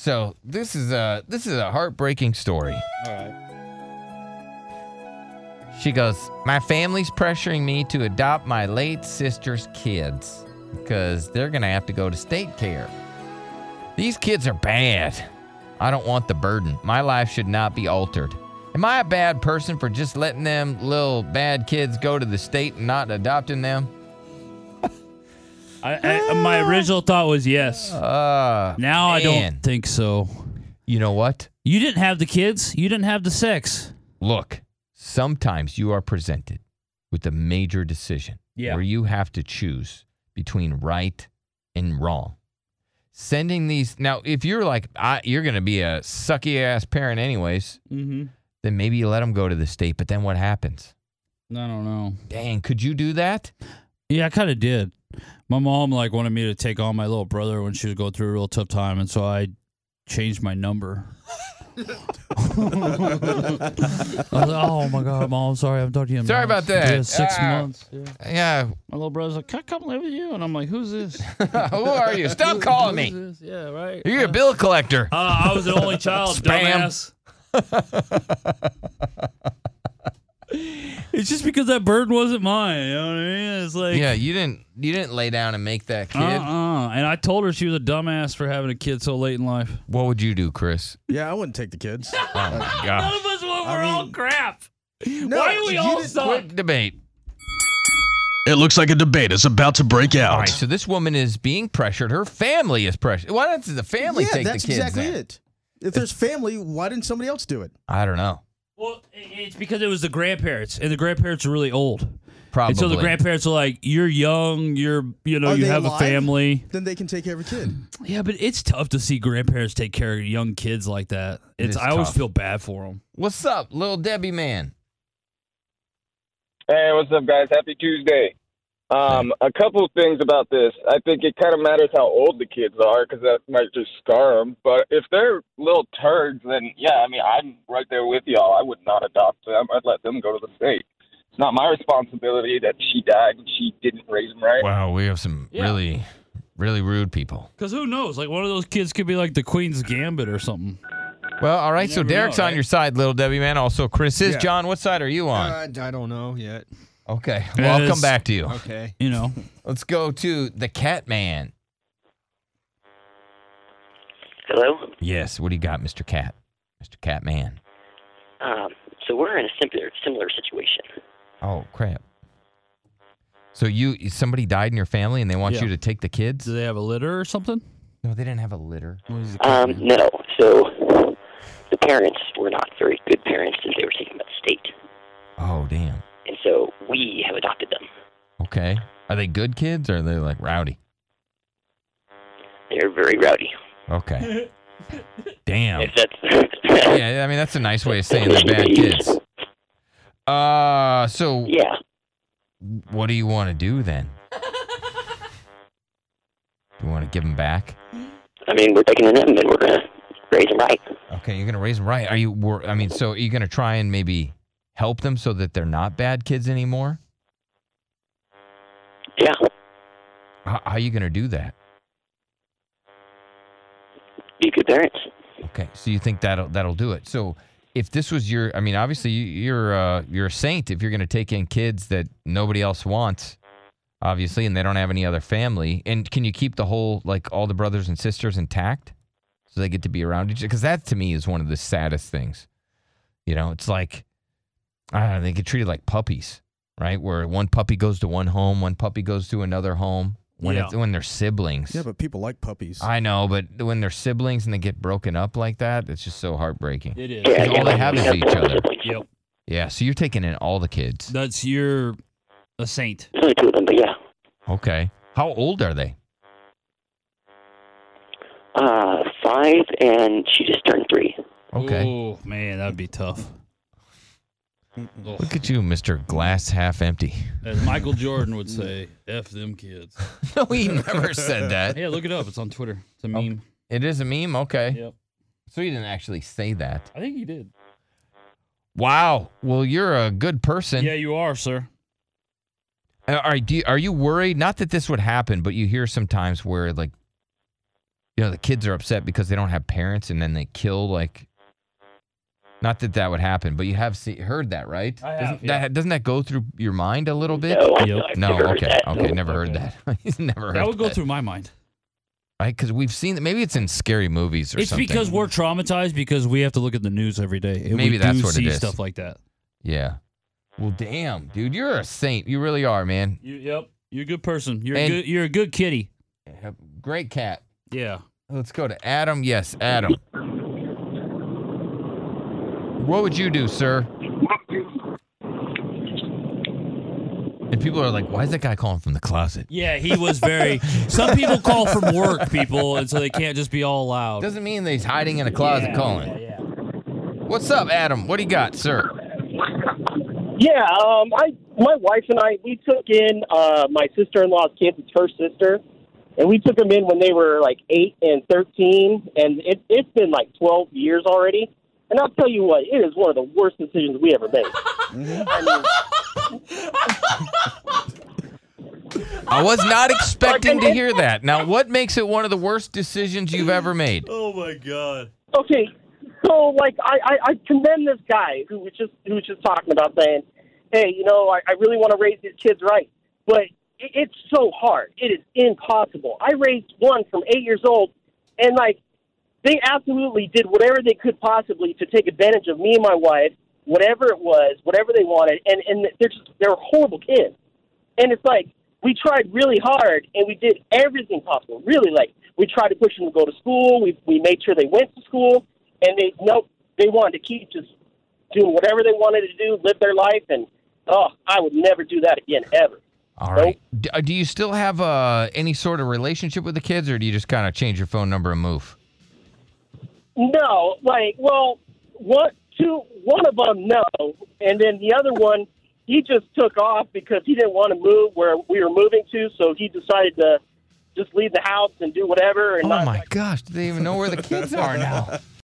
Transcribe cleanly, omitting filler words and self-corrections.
So this is a heartbreaking story. All right. She goes, my family's pressuring me to adopt my late sister's kids because they're going to have to go to state care. These kids are bad. I don't want the burden. My life should not be altered. Am I a bad person for just letting them little bad kids go to the state and not adopting them? My original thought was yes. Now man. I don't think so. You know what? You didn't have the kids. You didn't have the sex. Look, sometimes you are presented with a major decision where you have to choose between right and wrong. Sending these now, if you're like you're going to be a sucky ass parent anyways, then maybe you let them go to the state. But then what happens? I don't know. Dang, could you do that? Yeah, I kind of did. My mom wanted me to take on my little brother when she was going through a real tough time, and so I changed my number. I was like, oh my God, Mom, I'm sorry, I haven't talked to you in Sorry months. about that. Yeah, 6 months. Yeah. My little brother's like, can I come live with you? And I'm like, who's this? Who are you? Stop calling me. Who's this? Yeah, right. You're a bill collector. I was the only child, Spam. dumbass. It's just because that bird wasn't mine. You know what I mean? It's like, Yeah, you didn't lay down and make that kid. And I told her she was a dumbass for having a kid so late in life. What would you do, Chris? Yeah, I wouldn't take the kids. Oh my None gosh. of us were all crap. No, Why do we all suck? Quick debate. It looks like a debate is about to break out. All right, so this woman is being pressured. Her family is pressured. Why doesn't the family take the that's kids exactly then? it. If there's family, why didn't somebody else do it? I don't know. Well, it's because it was the grandparents, and the grandparents are really old. Probably. And so the grandparents are like, "You're young. You Are they have alive? a family." Then they can take care of a kid. Yeah, but it's tough to see grandparents take care of young kids like that. is I always tough. feel bad for them. What's up, little Debbie man? Hey, what's up, guys? Happy Tuesday. A couple of things about this. I think it kind of matters how old the kids are because that might just scar them. But if they're little turds, then, yeah, I mean, I'm right there with y'all. I would not adopt them. I'd let them go to the state. It's not my responsibility that she died and she didn't raise them right. Wow, we have some really, really rude people. Because who knows? Like, one of those kids could be like the Queen's Gambit or something. Well, all right, You so never Derek's know, on right? your side, little Debbie man. Also, Chris is. Yeah. John, what side are you on? I don't know yet. Okay, well, I'll come back to you. Okay. You know. Let's go to the Cat Man. Hello? Yes, what do you got, Mr. Cat? Mr. Cat Man. So we're in a similar situation. Oh, crap. So somebody died in your family and they want you to take the kids? Do they have a litter or something? No, they didn't have a litter. No. So the parents were not very good parents and they were taken by the state. Oh, damn. And so we have adopted them. Okay. Are they good kids or are they like rowdy? They're very rowdy. Okay. Damn. If that's Yeah, I mean, that's a nice way of saying they're bad kids. So yeah. What do you want to do then? Do you want to give them back? I mean, we're taking them and we're going to raise them right. Okay, you're going to raise them right. So are you going to try and maybe help them so that they're not bad kids anymore? Yeah. How are you going to do that? Be good parents. Okay, so you think that'll do it. So if this was obviously you're a saint if you're going to take in kids that nobody else wants, obviously, and they don't have any other family. And can you keep the whole, like, all the brothers and sisters intact so they get to be around each other? Because that, to me, is one of the saddest things. You know, it's like, I don't know, they get treated like puppies, right? Where one puppy goes to one home, one puppy goes to another home. When they're siblings. Yeah, but people like puppies. I know, but when they're siblings and they get broken up like that, it's just so heartbreaking. It is. Yeah, All they have is each other. Yep. Yeah, so you're taking in all the kids. That's a saint. There's only two of them, but yeah. Okay. How old are they? 5 and she just turned 3. Okay. Oh, man, that'd be tough. Look at you, Mr. Glass Half Empty. As Michael Jordan would say, F them kids. No, he never said that. Yeah, look it up. It's on Twitter. It's a meme. It is a meme? Okay. Yep. So he didn't actually say that. I think he did. Wow. Well, you're a good person. Yeah, you are, sir. Are you worried? Not that this would happen, but you hear sometimes where, like, the kids are upset because they don't have parents, and then they kill like. Not that would happen, but you have heard that, right? I have, Doesn't that go through your mind a little bit? No, Yep. I've No, never heard okay, that. okay, never heard that. He's never heard That would go that. through my mind. Right? Because we've seen that. Maybe it's in scary movies or It's something. because we're traumatized because we have to look at the news every day. And Maybe we that's do what it see is. stuff like that. Yeah. Well, damn, dude, you're a saint. You really are, man. Yep. You're a good person. You're And- You're a good kitty. Great cat. Yeah. Let's go to Adam. Yes, Adam. What would you do, sir? And people are like, why is that guy calling from the closet? Yeah, he was very. Some people call from work, people, and so they can't just be all loud. Doesn't mean that he's hiding in a closet calling. Yeah. What's up, Adam? What do you got, sir? Yeah, my wife and I, we took in my sister-in-law's kids, it's her sister, and we took them in when they were like 8 and 13, and it's been like 12 years already. And I'll tell you what, it is one of the worst decisions we ever made. I was not expecting to hear that. Now, what makes it one of the worst decisions you've ever made? Oh my God. Okay, so like I commend this guy who was just talking about saying, hey, I really want to raise these kids right, but it's so hard. It is impossible. I raised one from 8 years old, and like they absolutely did whatever they could possibly to take advantage of me and my wife, whatever it was, whatever they wanted, and they're horrible kids. And it's like we tried really hard, and we did everything possible. Really, like we tried to push them to go to school. We made sure they went to school, and they wanted to keep just doing whatever they wanted to do, live their life, and I would never do that again ever. All right. Do you still have any sort of relationship with the kids, or do you just kind of change your phone number and move? No, one of them, no, and then the other one, he just took off because he didn't want to move where we were moving to, so he decided to just leave the house and do whatever. And Oh my gosh, do they even know where the kids are now?